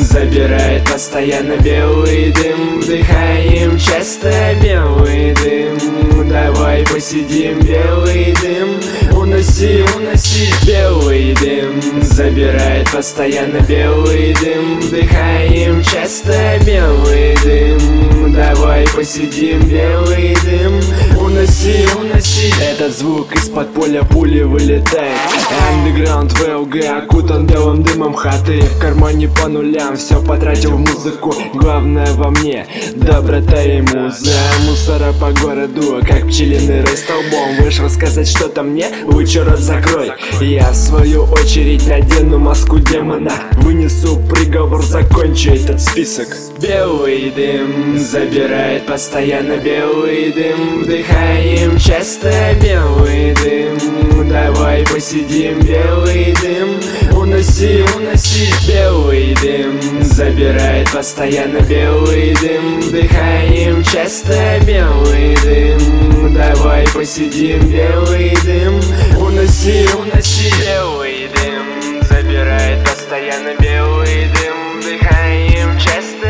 забирает постоянно белый дым. Вдыхаем часто белый дым. Давай посидим, белый дым. Уноси, уноси, белый дым, забирает постоянно белый дым. Вдыхаем часто белый дым. Давай посидим, белый дым. Уноси, уноси. Этот звук из-под поля пули вылетает. Андеграунд ВЛГ окутан белым дымом. Хаты в кармане по нулям. Все потратил в музыку, главное во мне доброта и муза. Мусора по городу, как пчелиный рой столбом. Вышел сказать что-то мне, лучше рот закрой. Я в свою очередь надену маску демона. Вынесу приговор, закончу этот список. Белый дым забирает постоянно белый дым. Вдыхаем часто белый дым. Давай посидим, белый дым. Уноси, уноси, белый дым, забирает постоянно белый дым. Вдыхаем часто белый дым. Давай посидим, белый дым. Уноси, уноси, белый дым, забирает постоянно белый дым. Вдыхаем часто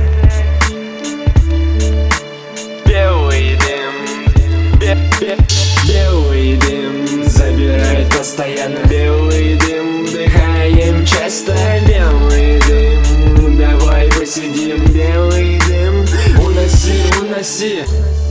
белый дым. Белый дым, забирает постоянно белый дым. Вдыхаем часто белый дым. Давай посидим, белый дым. Уноси, уноси.